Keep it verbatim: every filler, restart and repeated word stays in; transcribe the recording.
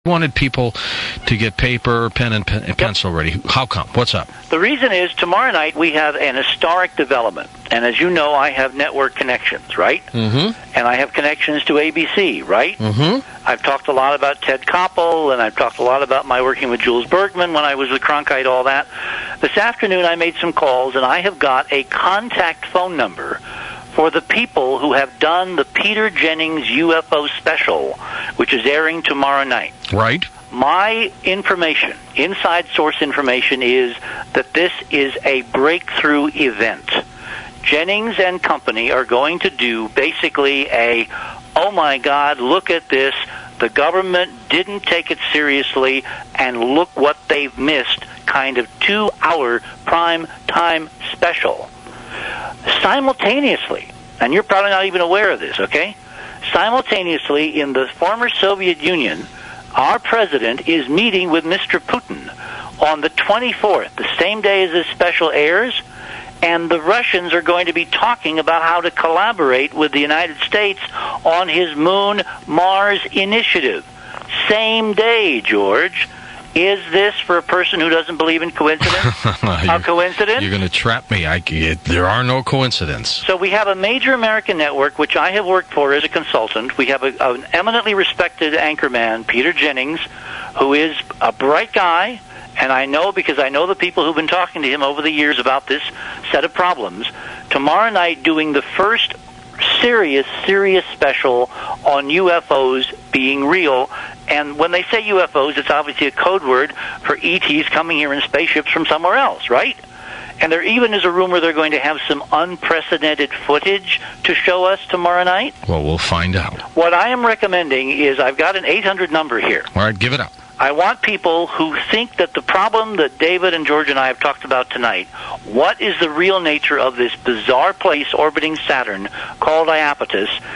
wanted people to get paper, pen, and, pen, and pencil ready. How come? What's up? The reason is tomorrow night we have an historic development. And as you know, I have network connections, right? Mm-hmm. And I have connections to A B C, right? Mm-hmm. I've talked a lot about Ted Koppel, and I've talked a lot about my working with Jules Bergman when I was with Cronkite, all that. This afternoon I made some calls, and I have got a contact phone number for the people who have done the Peter Jennings U F O special, which is airing tomorrow night. Right. My information, inside source information, is that this is a breakthrough event. Jennings and company are going to do basically a, oh my God, look at this, the government didn't take it seriously, and look what they've missed, kind of two-hour prime time special. Simultaneously, and you're probably not even aware of this, okay? Simultaneously, in the former Soviet Union, our president is meeting with Mister Putin on the twenty-fourth, the same day as this special airs, and the Russians are going to be talking about how to collaborate with the United States on his Moon-Mars initiative. Same day, George. Is this for a person who doesn't believe in coincidence? A coincidence? You're going to trap me. I, it, there are no coincidences. So we have a major American network, which I have worked for as a consultant. We have a, an eminently respected anchorman, Peter Jennings, who is a bright guy, and I know because I know the people who've been talking to him over the years about this set of problems. Tomorrow night doing the first serious, serious special on U F Os being real. And when they say U F Os, it's obviously a code word for E Ts coming here in spaceships from somewhere else, right? And there even is a rumor they're going to have some unprecedented footage to show us tomorrow night. Well, we'll find out. What I am recommending is I've got an eight hundred number here. All right, give it up. I want people who think that the problem that David and George and I have talked about tonight, what is the real nature of this bizarre place orbiting Saturn called Iapetus,